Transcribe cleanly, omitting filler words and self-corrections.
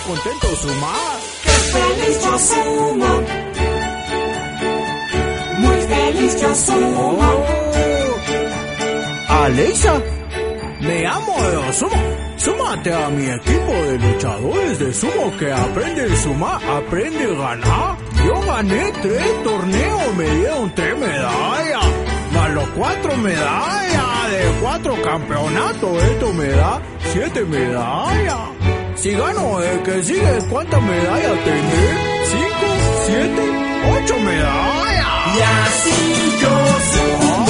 contento sumar. ¡Qué feliz yo sumo! Muy feliz yo sumo. Aleisa, me amo de sumo. Súmate a mi equipo de luchadores de sumo que aprende a sumar, aprende a ganar. Yo gané 3 torneos, me dieron 3 medallas, más los 4 medallas de 4 campeonatos. Esto me da 7 medallas. Si gano el que sigue, ¿cuántas medallas tendré? 5, 7, 8 medallas. Y así yo sumo.